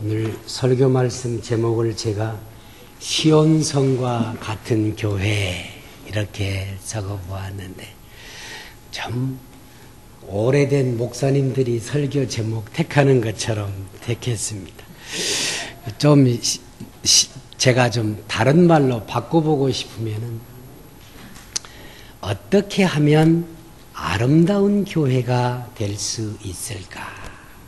오늘 설교 말씀 제목을 제가 시온성과 같은 교회 이렇게 적어보았는데 좀 오래된 목사님들이 설교 제목 택하는 것처럼 택했습니다. 좀 제가 좀 다른 말로 바꿔보고 싶으면은 어떻게 하면 아름다운 교회가 될 수 있을까?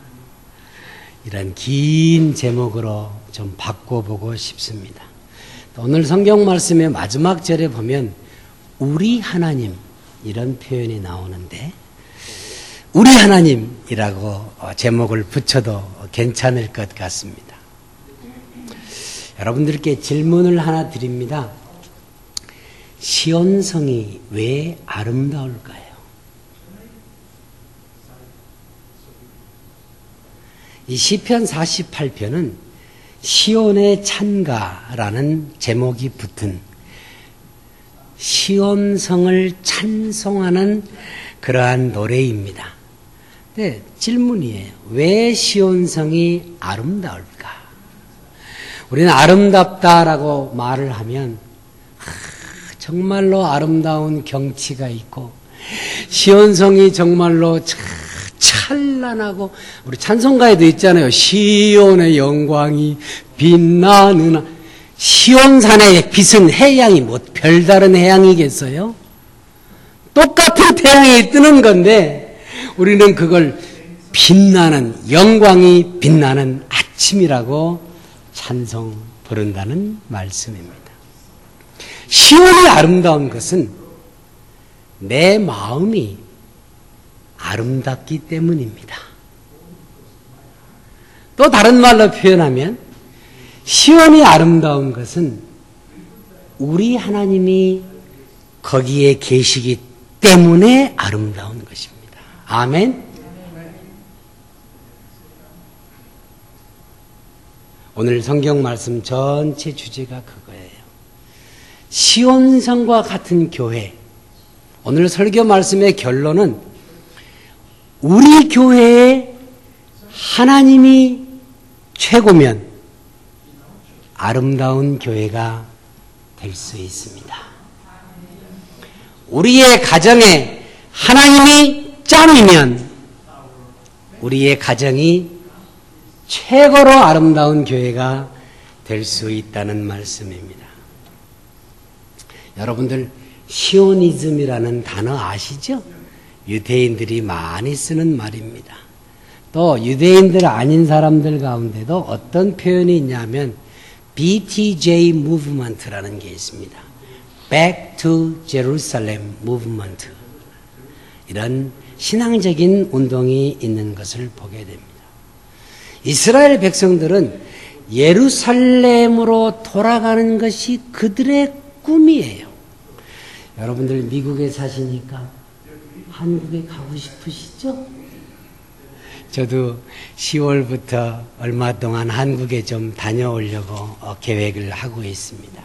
이런 긴 제목으로 좀 바꿔보고 싶습니다. 오늘 성경 말씀의 마지막 절에 보면 우리 하나님 이런 표현이 나오는데 우리 하나님이라고 제목을 붙여도 괜찮을 것 같습니다. 여러분들께 질문을 하나 드립니다. 시온성이 왜 아름다울까요? 이 시편 48편은 시온의 찬가라는 제목이 붙은 시온성을 찬송하는 그러한 노래입니다. 네, 질문이에요. 왜 시온성이 아름다울까? 우리는 아름답다라고 말을 하면 정말로 아름다운 경치가 있고 시온성이 정말로 찬란하고 우리 찬송가에도 있잖아요. 시온의 영광이 빛나는 시온산의 빛은 해양이 뭐 별다른 해양이겠어요? 똑같은 태양이 뜨는 건데 우리는 그걸 빛나는 영광이 빛나는 아침이라고 찬송 부른다는 말씀입니다. 시온이 아름다운 것은 내 마음이 아름답기 때문입니다. 또 다른 말로 표현하면 시온이 아름다운 것은 우리 하나님이 거기에 계시기 때문에 아름다운 것입니다. 아멘. 오늘 성경 말씀 전체 주제가 그거예요. 시온성과 같은 교회. 오늘 설교 말씀의 결론은 우리 교회에 하나님이 최고면 아름다운 교회가 될 수 있습니다. 우리의 가정에 하나님이 짱이면 우리의 가정이 최고로 아름다운 교회가 될 수 있다는 말씀입니다. 여러분들 시오니즘이라는 단어 아시죠? 유대인들이 많이 쓰는 말입니다. 또 유대인들 아닌 사람들 가운데도 어떤 표현이 있냐면 BTJ Movement라는 게 있습니다. Back to Jerusalem Movement. 이런 신앙적인 운동이 있는 것을 보게 됩니다. 이스라엘 백성들은 예루살렘으로 돌아가는 것이 그들의 꿈이에요. 여러분들 미국에 사시니까 한국에 가고 싶으시죠? 저도 10월부터 얼마 동안 한국에 좀 다녀오려고 계획을 하고 있습니다.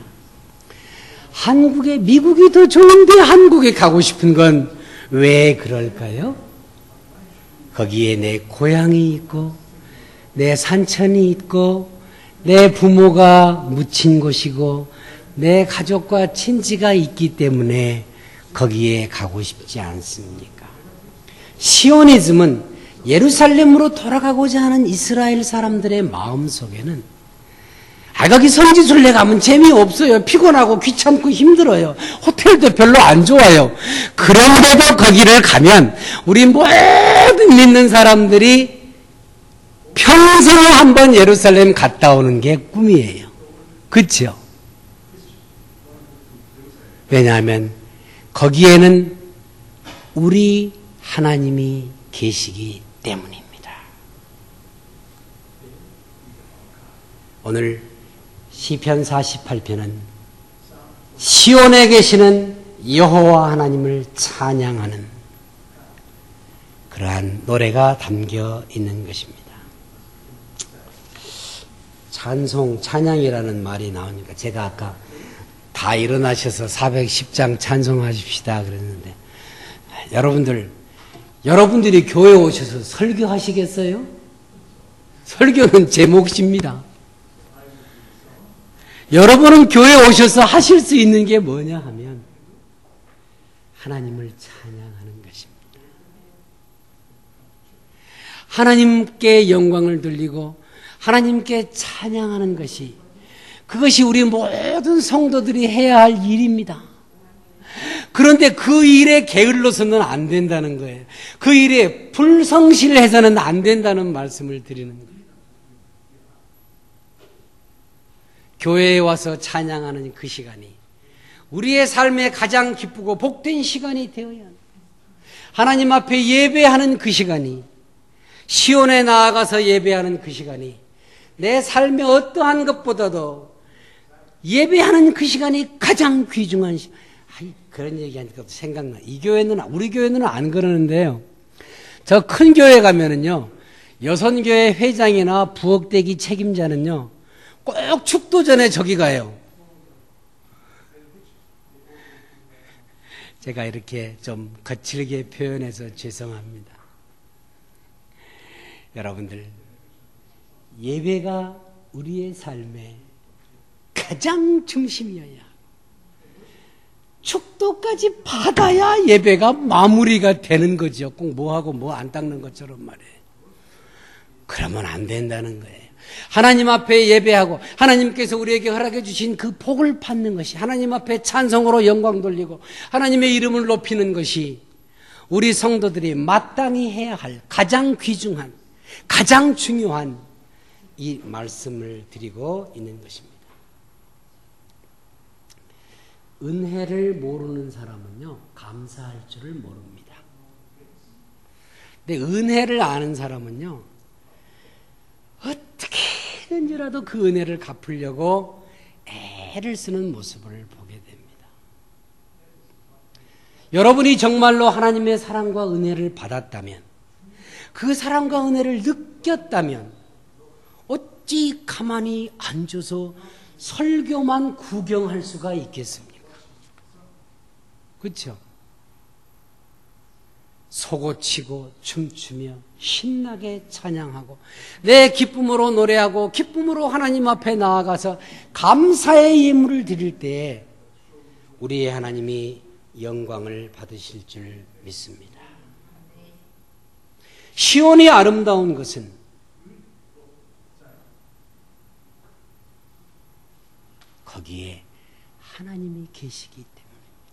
미국이 더 좋은데 한국에 가고 싶은 건 왜 그럴까요? 거기에 내 고향이 있고 내 산천이 있고 내 부모가 묻힌 곳이고 내 가족과 친지가 있기 때문에 거기에 가고 싶지 않습니까? 시오니즘은 예루살렘으로 돌아가고자 하는 이스라엘 사람들의 마음속에는 거기 성지순례 가면 재미없어요. 피곤하고 귀찮고 힘들어요. 호텔도 별로 안 좋아요. 그런데도 거기를 가면 우리 모든 믿는 사람들이 평생 한번 예루살렘 갔다 오는 게 꿈이에요. 그렇죠? 왜냐하면 거기에는 우리 하나님이 계시기 때문입니다. 오늘 시편 48편은 시온에 계시는 여호와 하나님을 찬양하는 그러한 노래가 담겨 있는 것입니다. 찬양이라는 말이 나오니까 제가 아까 다 일어나셔서 410장 찬송하십시다 그랬는데 여러분들이 교회에 오셔서 설교하시겠어요? 설교는 제 몫입니다. 여러분은 교회에 오셔서 하실 수 있는 게 뭐냐 하면 하나님을 찬양하는 것입니다. 하나님께 영광을 돌리고 하나님께 찬양하는 것이, 그것이 우리 모든 성도들이 해야 할 일입니다. 그런데 그 일에 게을러서는 안 된다는 거예요. 그 일에 불성실해서는 안 된다는 말씀을 드리는 거예요. 교회에 와서 찬양하는 그 시간이 우리의 삶에 가장 기쁘고 복된 시간이 되어야 합니다. 하나님 앞에 예배하는 그 시간이, 시온에 나아가서 예배하는 그 시간이, 내 삶의 어떠한 것보다도 예배하는 그 시간이 가장 귀중한 시간. 그런 얘기하니까 생각나. 이 교회는, 우리 교회는 안 그러는데요. 저 큰 교회 가면은요, 여선교회 회장이나 부엌대기 책임자는요, 꼭 축도 전에 저기 가요. 제가 이렇게 좀 거칠게 표현해서 죄송합니다. 여러분들, 예배가 우리의 삶의 가장 중심이어야, 축도까지 받아야 예배가 마무리가 되는 거죠. 꼭 뭐하고 뭐 안 닦는 것처럼 말이에요. 그러면 안 된다는 거예요. 하나님 앞에 예배하고 하나님께서 우리에게 허락해 주신 그 복을 받는 것이, 하나님 앞에 찬송으로 영광 돌리고 하나님의 이름을 높이는 것이 우리 성도들이 마땅히 해야 할 가장 귀중한, 가장 중요한 이 말씀을 드리고 있는 것입니다. 은혜를 모르는 사람은요, 감사할 줄을 모릅니다. 근데 은혜를 아는 사람은요, 어떻게든지라도 그 은혜를 갚으려고 애를 쓰는 모습을 보게 됩니다. 여러분이 정말로 하나님의 사랑과 은혜를 받았다면, 그 사랑과 은혜를 느꼈다면 어찌 가만히 앉아서 설교만 구경할 수가 있겠습니까? 그렇죠? 소고치고 춤추며 신나게 찬양하고 내 기쁨으로 노래하고 기쁨으로 하나님 앞에 나아가서 감사의 예물을 드릴 때에 우리의 하나님이 영광을 받으실 줄 믿습니다. 시온이 아름다운 것은 거기에 하나님이 계시기 때문입니다.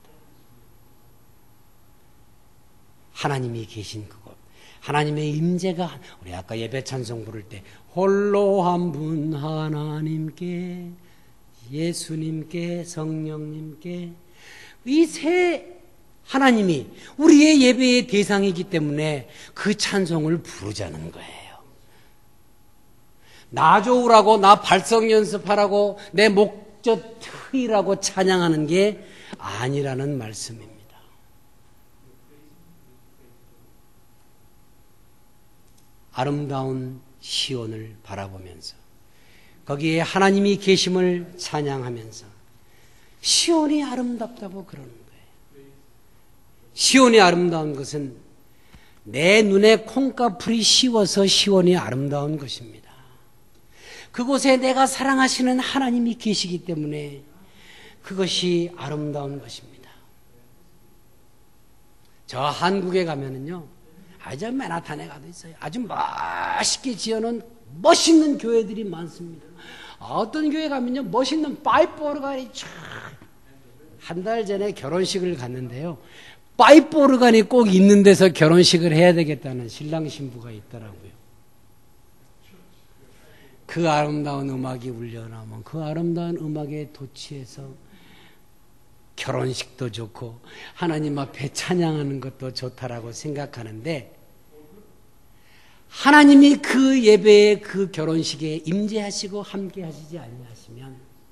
하나님이 계신 그곳, 하나님의 임재가, 우리 아까 예배 찬송 부를 때 홀로 한 분 하나님께, 예수님께, 성령님께, 이 세 하나님이 우리의 예배의 대상이기 때문에 그 찬송을 부르자는 거예요. 나 좋으라고, 나 발성 연습하라고, 내 목젖 트이라고 찬양하는 게 아니라는 말씀입니다. 아름다운 시온을 바라보면서 거기에 하나님이 계심을 찬양하면서 시온이 아름답다고 그러는 거예요. 시온이 아름다운 것은 내 눈에 콩가풀이 씌워서 시온이 아름다운 것입니다. 그곳에 내가 사랑하시는 하나님이 계시기 때문에 그것이 아름다운 것입니다. 저 한국에 가면은요, 아주 맨하탄에 가도 있어요. 아주 멋있게 지어놓은 멋있는 교회들이 많습니다. 어떤 교회 가면요, 멋있는 파이프 오르간이 쫙. 한 달 전에 결혼식을 갔는데요, 파이프 오르간이 꼭 있는 데서 결혼식을 해야 되겠다는 신랑 신부가 있더라고요. 그 아름다운 음악이 울려나오면 그 아름다운 음악에 도취해서 결혼식도 좋고 하나님 앞에 찬양하는 것도 좋다라고 생각하는데, 하나님이 그 예배에, 그 결혼식에 임재하시고 함께 하시지 아니하시면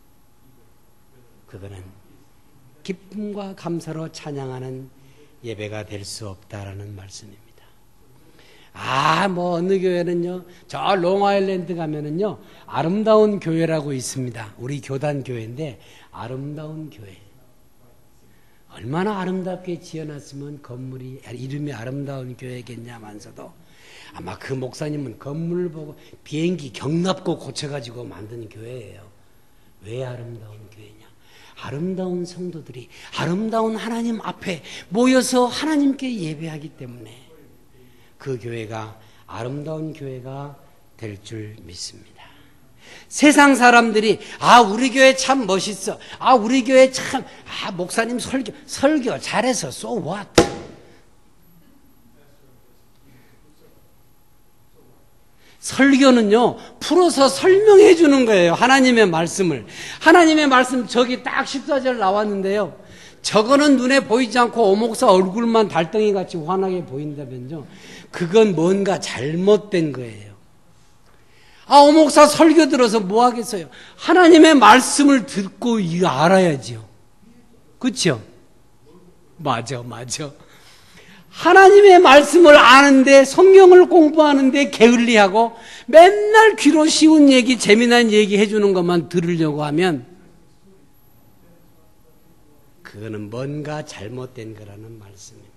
그거는 기쁨과 감사로 찬양하는 예배가 될 수 없다라는 말씀입니다. 뭐 어느 교회는요, 저 롱아일랜드 가면은요, 아름다운 교회라고 있습니다. 우리 교단 교회인데 아름다운 교회. 얼마나 아름답게 지어놨으면 건물이, 이름이 아름다운 교회겠냐면서도 아마 그 목사님은 건물 보고 비행기 경납고 고쳐가지고 만든 교회예요. 왜 아름다운 교회냐? 아름다운 성도들이 아름다운 하나님 앞에 모여서 하나님께 예배하기 때문에 그 교회가 아름다운 교회가 될 줄 믿습니다. 세상 사람들이 우리 교회 참 멋있어. 우리 교회 참 목사님 설교 잘해서 so what? 설교는요, 풀어서 설명해 주는 거예요. 하나님의 말씀을. 하나님의 말씀 저기 딱 14절 나왔는데요. 저거는 눈에 보이지 않고 오목사 얼굴만 달덩이같이 환하게 보인다면요. 그건 뭔가 잘못된 거예요. 오목사 설교 들어서 뭐 하겠어요? 하나님의 말씀을 듣고 이거 알아야지요. 그렇죠? 맞아. 하나님의 말씀을 아는데 성경을 공부하는데 게을리하고 맨날 귀로 쉬운 얘기, 재미난 얘기 해주는 것만 들으려고 하면 그거는 뭔가 잘못된 거라는 말씀입니다.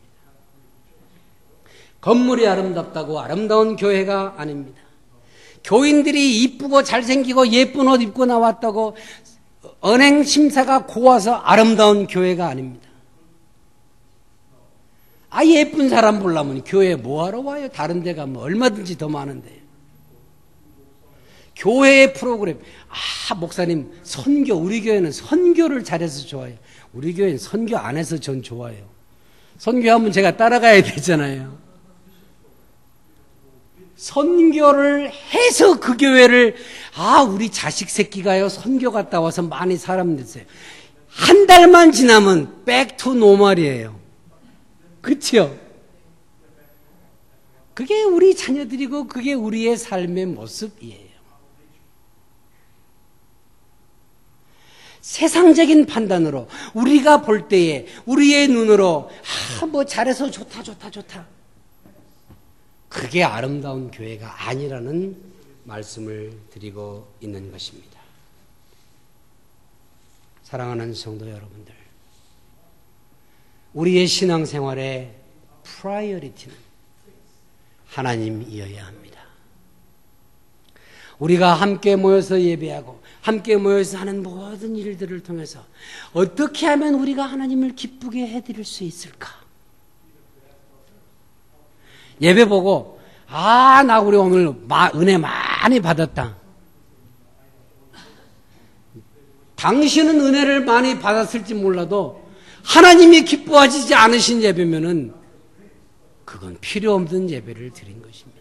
건물이 아름답다고 아름다운 교회가 아닙니다. 교인들이 이쁘고 잘생기고 예쁜 옷 입고 나왔다고 언행 심사가 고와서 아름다운 교회가 아닙니다. 예쁜 사람 보려면 교회에 뭐하러 와요? 다른 데 가면 얼마든지 더 많은데. 교회의 프로그램. 목사님 선교, 우리 교회는 선교를 잘해서 좋아요. 우리 교회는 선교 안 해서 전 좋아요. 선교하면 제가 따라가야 되잖아요. 선교를 해서 그 교회를 우리 자식 새끼가요 선교 갔다 와서 많이 사람 됐어요. 한 달만 지나면 back to normal이에요. 그렇죠? 그게 우리 자녀들이고 그게 우리의 삶의 모습이에요. 세상적인 판단으로 우리가 볼 때에 우리의 눈으로 뭐 잘해서 좋다. 그게 아름다운 교회가 아니라는 말씀을 드리고 있는 것입니다. 사랑하는 성도 여러분들, 우리의 신앙생활의 프라이어리티는 하나님이어야 합니다. 우리가 함께 모여서 예배하고 함께 모여서 하는 모든 일들을 통해서 어떻게 하면 우리가 하나님을 기쁘게 해드릴 수 있을까? 예배 보고 나 우리 오늘 은혜 많이 받았다. 당신은 은혜를 많이 받았을지 몰라도 하나님이 기뻐하시지 않으신 예배면은 그건 필요 없는 예배를 드린 것입니다.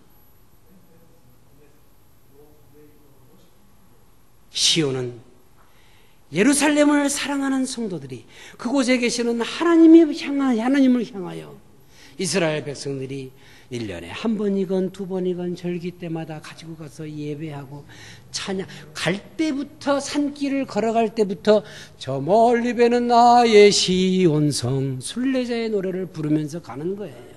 시온은 예루살렘을 사랑하는 성도들이 그곳에 계시는 하나님을 향하여 이스라엘 백성들이 1년에 한 번이건 두 번이건 절기 때마다 가지고 가서 예배하고 찬양, 갈 때부터 산길을 걸어갈 때부터 저 멀리 배는 나의 시온성 순례자의 노래를 부르면서 가는 거예요.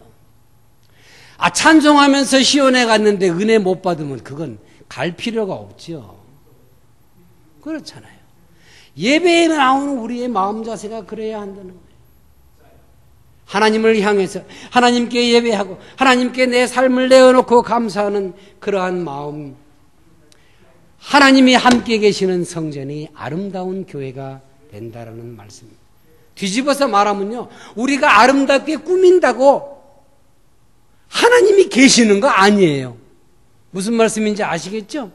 찬송하면서 시온에 갔는데 은혜 못 받으면 그건 갈 필요가 없죠. 그렇잖아요. 예배에 나오는 우리의 마음 자세가 그래야 한다는 거예요. 하나님을 향해서 하나님께 예배하고 하나님께 내 삶을 내어놓고 감사하는 그러한 마음, 하나님이 함께 계시는 성전이 아름다운 교회가 된다라는 말씀입니다. 뒤집어서 말하면요, 우리가 아름답게 꾸민다고 하나님이 계시는 거 아니에요. 무슨 말씀인지 아시겠죠?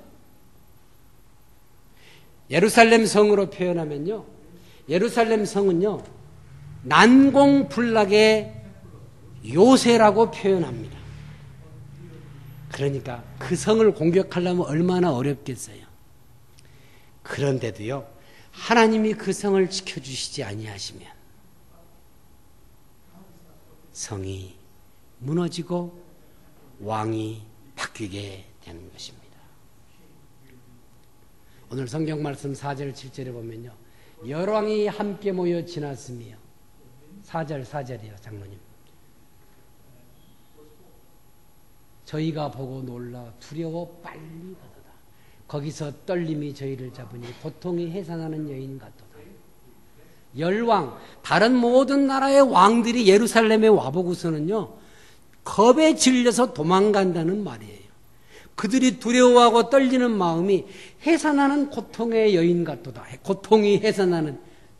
예루살렘 성으로 표현하면요, 예루살렘 성은요 난공불락의 요새라고 표현합니다. 그러니까 그 성을 공격하려면 얼마나 어렵겠어요. 그런데도요, 하나님이 그 성을 지켜주시지 아니하시면 성이 무너지고 왕이 바뀌게 되는 것입니다. 오늘 성경 말씀 4절 7절에 보면요, 열왕이 함께 모여 지났으며 4절이요 장로님, 저희가 보고 놀라 두려워 빨리 가도다. 거기서 떨림이 저희를 잡으니 고통이 해산하는 여인 같도다. 열왕, 다른 모든 나라의 왕들이 예루살렘에 와보고서는요, 겁에 질려서 도망간다는 말이에요. 그들이 두려워하고 떨리는 마음이 해산하는 고통의 여인 같도다. 고통이 해산하는,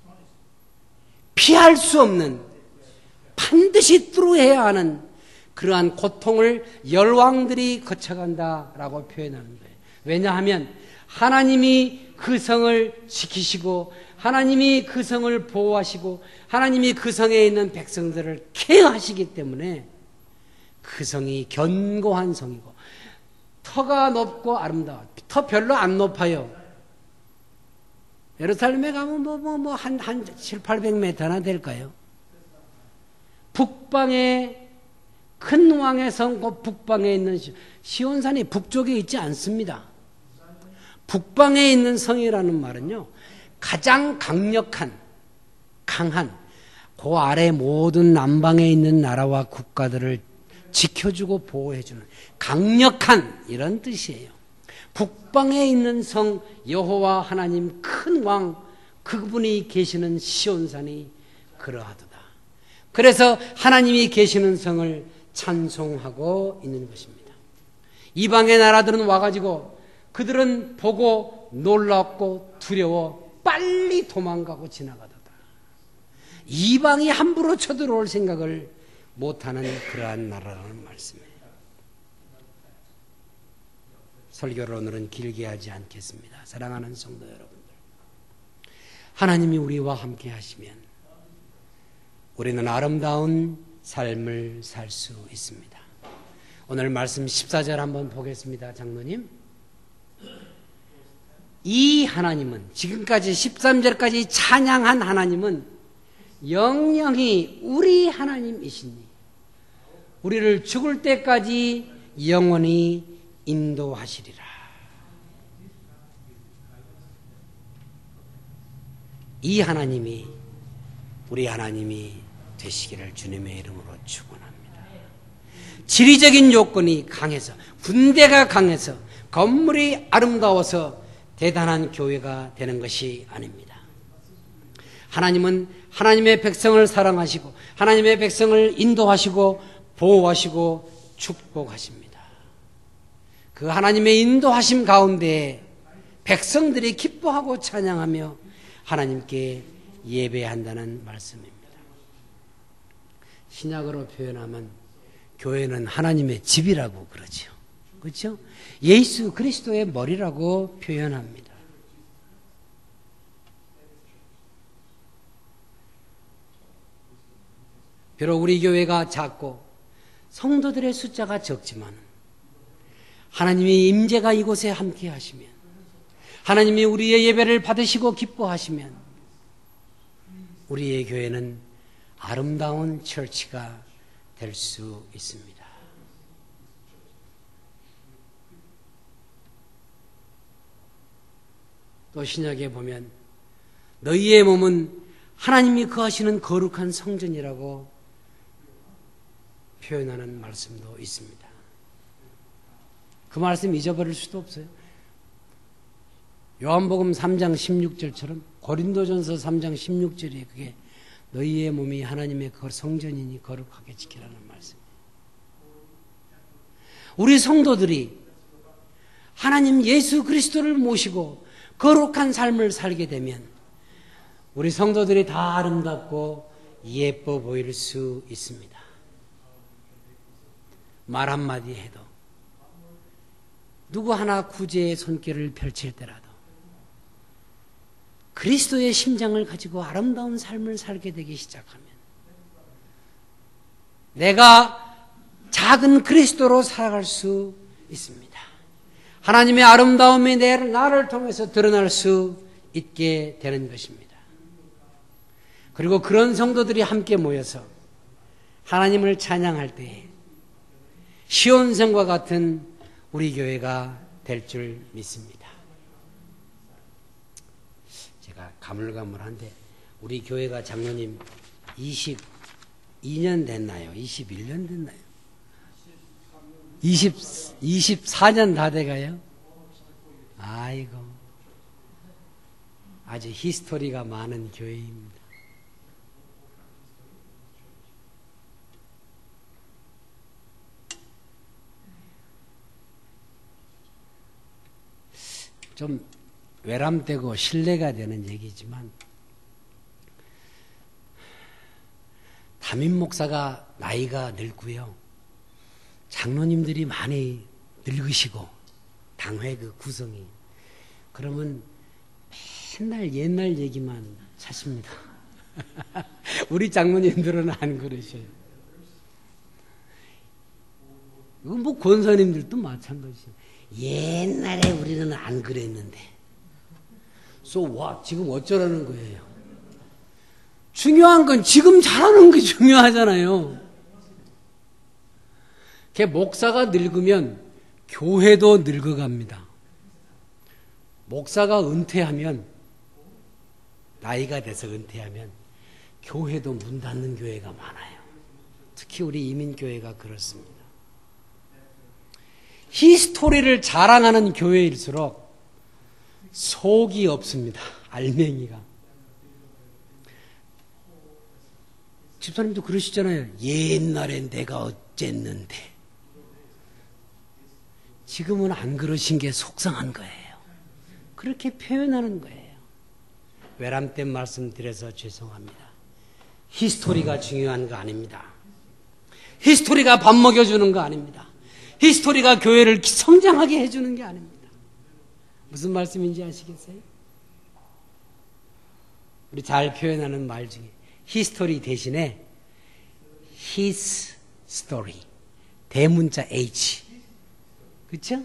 피할 수 없는, 반드시 뚫어야 하는 그러한 고통을 열왕들이 거쳐간다라고 표현하는 거예요. 왜냐하면 하나님이 그 성을 지키시고 하나님이 그 성을 보호하시고 하나님이 그 성에 있는 백성들을 케어하시기 때문에 그 성이 견고한 성이고, 터가 높고 아름다워. 터 별로 안 높아요. 예루살렘에 가면 한 7, 800m나 될까요? 북방에, 큰 왕의 성, 그 북방에 있는 시온산이 북쪽에 있지 않습니다. 북방에 있는 성이라는 말은요, 가장 강력한, 강한, 그 아래 모든 남방에 있는 나라와 국가들을 지켜주고 보호해주는 강력한, 이런 뜻이에요. 북방에 있는 성, 여호와 하나님 큰 왕, 그분이 계시는 시온산이 그러하도다. 그래서 하나님이 계시는 성을 찬송하고 있는 것입니다. 이방의 나라들은 와가지고 그들은 보고 놀랍고 두려워 빨리 도망가고 지나가도다. 이방이 함부로 쳐들어올 생각을 못하는 그러한 나라라는 말씀이에요. 설교를 오늘은 길게 하지 않겠습니다. 사랑하는 성도 여러분들, 하나님이 우리와 함께 하시면 우리는 아름다운 삶을 살 수 있습니다. 오늘 말씀 14절 한번 보겠습니다. 장로님, 이 하나님은, 지금까지 13절까지 찬양한 하나님은 영영히 우리 하나님이시니 우리를 죽을 때까지 영원히 인도하시리라. 이 하나님이 우리 하나님이 되시기를 주님의 이름으로 축원합니다. 지리적인 요건이 강해서, 군대가 강해서, 건물이 아름다워서 대단한 교회가 되는 것이 아닙니다. 하나님은 하나님의 백성을 사랑하시고 하나님의 백성을 인도하시고 보호하시고 축복하십니다. 그 하나님의 인도하심 가운데 백성들이 기뻐하고 찬양하며 하나님께 예배한다는 말씀입니다. 신약으로 표현하면 교회는 하나님의 집이라고 그러죠. 그렇죠? 예수 그리스도의 머리라고 표현합니다. 비록 우리 교회가 작고 성도들의 숫자가 적지만 하나님의 임재가 이곳에 함께 하시면, 하나님이 우리의 예배를 받으시고 기뻐하시면 우리의 교회는 아름다운 처치가 될 수 있습니다. 또 신약에 보면 너희의 몸은 하나님이 거하시는 거룩한 성전이라고 표현하는 말씀도 있습니다. 그 말씀 잊어버릴 수도 없어요. 요한복음 3장 16절처럼 고린도전서 3장 16절이 그게 너희의 몸이 하나님의 성전이니 거룩하게 지키라는 말씀이에요. 우리 성도들이 하나님 예수 그리스도를 모시고 거룩한 삶을 살게 되면 우리 성도들이 다 아름답고 예뻐 보일 수 있습니다. 말 한마디 해도, 누구 하나 구제의 손길을 펼칠 때라도 그리스도의 심장을 가지고 아름다운 삶을 살게 되기 시작하면 내가 작은 그리스도로 살아갈 수 있습니다. 하나님의 아름다움이 나를 통해서 드러날 수 있게 되는 것입니다. 그리고 그런 성도들이 함께 모여서 하나님을 찬양할 때에 시온성과 같은 우리 교회가 될 줄 믿습니다. 제가 가물가물한데 우리 교회가 장로님 22년 됐나요? 21년 됐나요? 24년 다 돼가요? 아이고, 아주 히스토리가 많은 교회입니다. 좀 외람되고 신뢰가 되는 얘기지만 담임 목사가 나이가 늙고요. 장로님들이 많이 늙으시고 당회 그 구성이 그러면 맨날 옛날 얘기만 하십니다. 우리 장로님들은 안 그러셔요. 이건 뭐 권사님들도 마찬가지예요. 옛날에 우리는 안 그랬는데. So what? 지금 어쩌라는 거예요? 중요한 건 지금 잘하는 게 중요하잖아요. 목사가 늙으면 교회도 늙어갑니다. 목사가 은퇴하면, 나이가 돼서 은퇴하면 교회도 문 닫는 교회가 많아요. 특히 우리 이민교회가 그렇습니다. 히스토리를 자랑하는 교회일수록 속이 없습니다. 알맹이가. 집사님도 그러시잖아요. 옛날엔 내가 어쨌는데. 지금은 안 그러신 게 속상한 거예요. 그렇게 표현하는 거예요. 외람된 말씀 드려서 죄송합니다. 히스토리가 중요한 거 아닙니다. 히스토리가 밥 먹여주는 거 아닙니다. 히스토리가 교회를 성장하게 해주는 게 아닙니다. 무슨 말씀인지 아시겠어요? 우리 잘 표현하는 말 중에 히스토리 대신에 his story 대문자 H 그렇죠?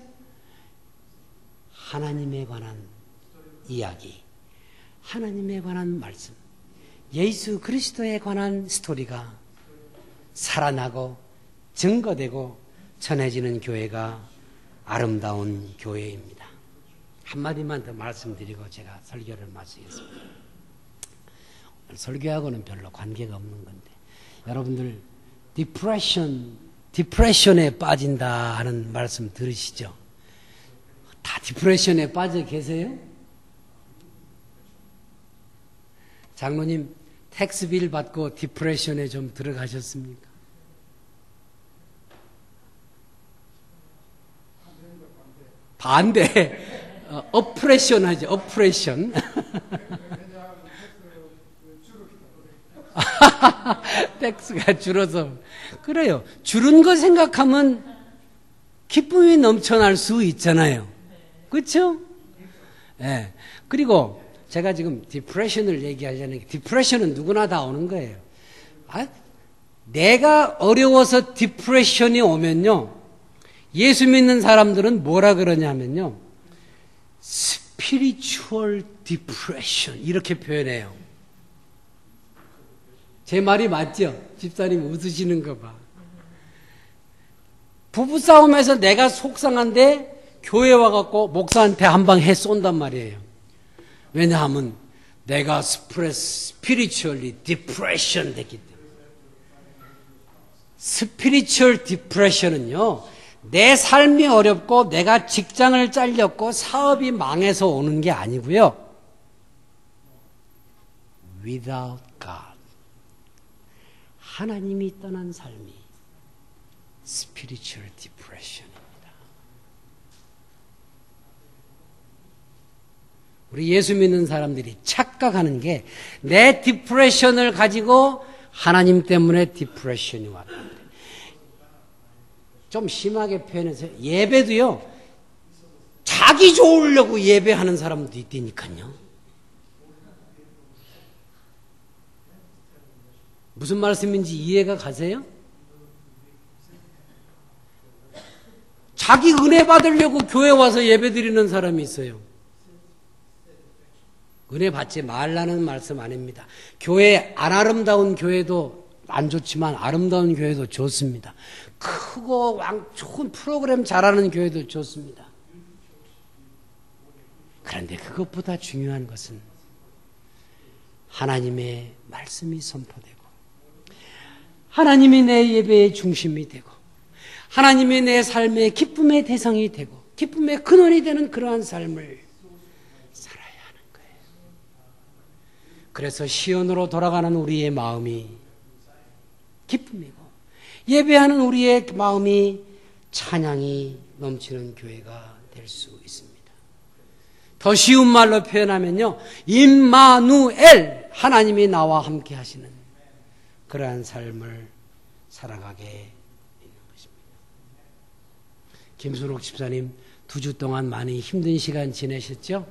하나님에 관한 이야기 하나님에 관한 말씀 예수 그리스도에 관한 스토리가 살아나고 증거되고 전해지는 교회가 아름다운 교회입니다. 한마디만 더 말씀드리고 제가 설교를 마치겠습니다. 오늘 설교하고는 별로 관계가 없는 건데 여러분들 디프레션에 빠진다 하는 말씀 들으시죠? 다 디프레션에 빠져 계세요? 장로님 텍스빌 받고 디프레션에 좀 들어가셨습니까? 반대. 어프레션 하죠. 어프레션. 텍스가 줄어서. 그래요. 줄은 거 생각하면 기쁨이 넘쳐날 수 있잖아요. 그렇죠? 예. 그리고 제가 지금 디프레션을 얘기하자는 게 디프레션은 누구나 다 오는 거예요. 내가 어려워서 디프레션이 오면요. 예수 믿는 사람들은 뭐라 그러냐면요. spiritual depression 이렇게 표현해요. 제 말이 맞죠? 집사님 웃으시는 거 봐. 부부싸움에서 내가 속상한데 교회 와갖고 목사한테 한 방 해 쏜단 말이에요. 왜냐하면 내가 spiritually depression 됐기 때문에. spiritual depression은요. 내 삶이 어렵고 내가 직장을 잘렸고 사업이 망해서 오는 게 아니고요. without God. 하나님이 떠난 삶이 spiritual depression입니다. 우리 예수 믿는 사람들이 착각하는 게 내 디프레션을 가지고 하나님 때문에 디프레션이 왔다. 좀 심하게 표현해서 예배도요. 자기 좋으려고 예배하는 사람도 있다니까요. 무슨 말씀인지 이해가 가세요? 자기 은혜 받으려고 교회 와서 예배 드리는 사람이 있어요. 은혜 받지 말라는 말씀 아닙니다. 교회 안 아름다운 교회도 안 좋지만 아름다운 교회도 좋습니다. 크고 좋은 프로그램 잘하는 교회도 좋습니다. 그런데 그것보다 중요한 것은 하나님의 말씀이 선포되고 하나님이 내 예배의 중심이 되고 하나님이 내 삶의 기쁨의 대상이 되고 기쁨의 근원이 되는 그러한 삶을 살아야 하는 거예요. 그래서 시온으로 돌아가는 우리의 마음이 기쁨이고 예배하는 우리의 마음이 찬양이 넘치는 교회가 될 수 있습니다. 더 쉬운 말로 표현하면요, 임마누엘, 하나님이 나와 함께 하시는 그러한 삶을 살아가게 있는 것입니다. 김수록 집사님 2주 동안 많이 힘든 시간 지내셨죠?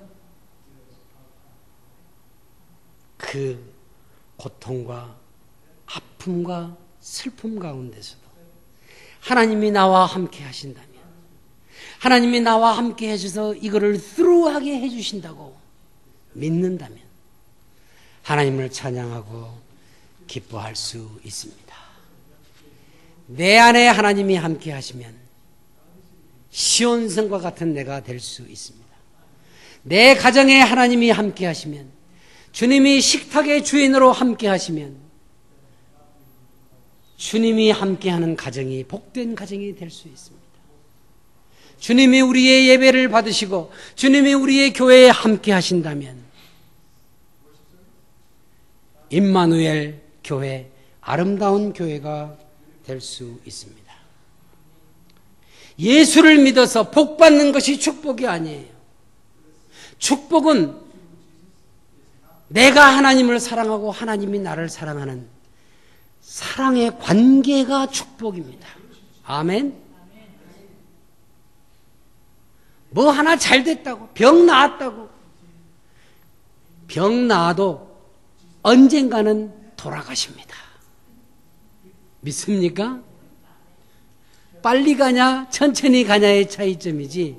그 고통과 아픔과 슬픔 가운데서도 하나님이 나와 함께 하신다면, 하나님이 나와 함께 해주셔서 이거를 through하게 해주신다고 믿는다면 하나님을 찬양하고 기뻐할 수 있습니다. 내 안에 하나님이 함께 하시면 시온성과 같은 내가 될 수 있습니다. 내 가정에 하나님이 함께 하시면, 주님이 식탁의 주인으로 함께 하시면 주님이 함께하는 가정이 복된 가정이 될 수 있습니다. 주님이 우리의 예배를 받으시고 주님이 우리의 교회에 함께 하신다면 임마누엘 교회, 아름다운 교회가 될 수 있습니다. 예수를 믿어서 복 받는 것이 축복이 아니에요. 축복은 내가 하나님을 사랑하고 하나님이 나를 사랑하는 사랑의 관계가 축복입니다. 아멘. 뭐 하나 잘 됐다고, 병 나았다고, 병 나아도 언젠가는 돌아가십니다. 믿습니까? 빨리 가냐 천천히 가냐의 차이점이지,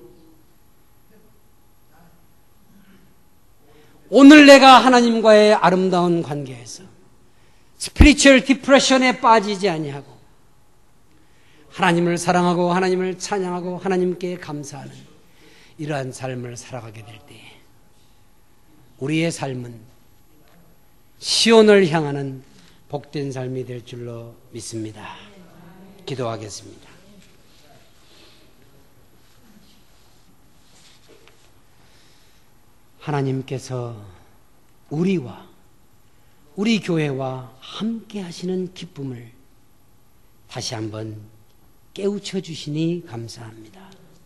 오늘 내가 하나님과의 아름다운 관계에서 스피리추얼 디프레션에 빠지지 아니하고 하나님을 사랑하고 하나님을 찬양하고 하나님께 감사하는 이러한 삶을 살아가게 될 때 우리의 삶은 시온을 향하는 복된 삶이 될 줄로 믿습니다. 기도하겠습니다. 하나님께서 우리와 우리 교회와 함께 하시는 기쁨을 다시 한번 깨우쳐 주시니 감사합니다.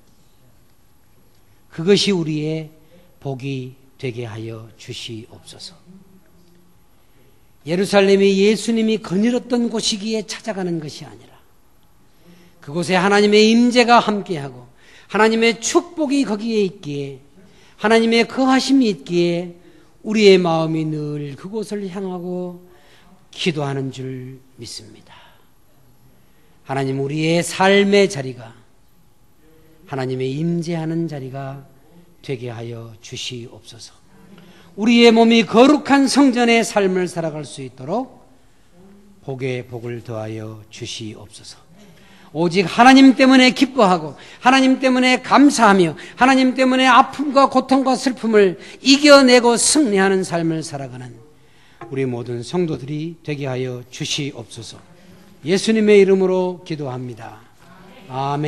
그것이 우리의 복이 되게 하여 주시옵소서. 예루살렘이 예수님이 거닐었던 곳이기에 찾아가는 것이 아니라 그곳에 하나님의 임재가 함께하고 하나님의 축복이 거기에 있기에, 하나님의 거하심이 있기에 우리의 마음이 늘 그곳을 향하고 기도하는 줄 믿습니다. 하나님, 우리의 삶의 자리가 하나님의 임재하는 자리가 되게 하여 주시옵소서. 우리의 몸이 거룩한 성전의 삶을 살아갈 수 있도록 복에 복을 더하여 주시옵소서. 오직 하나님 때문에 기뻐하고 하나님 때문에 감사하며 하나님 때문에 아픔과 고통과 슬픔을 이겨내고 승리하는 삶을 살아가는 우리 모든 성도들이 되게 하여 주시옵소서. 예수님의 이름으로 기도합니다. 아멘.